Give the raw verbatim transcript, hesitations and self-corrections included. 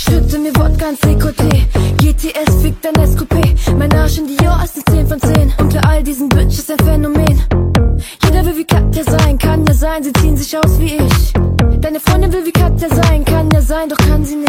schütte mir Wodka ins Dekolleté. G T S fickt dein S Coupé. Mein Arsch in Dior ist eine zehn von zehn. Unter all diesen Bitches ein Phänomen. Jeder will wie Katja sein, kann ja sein, sie ziehen sich aus wie ich. Deine Freundin will wie Katja sein, kann ja sein, doch kann sie nicht.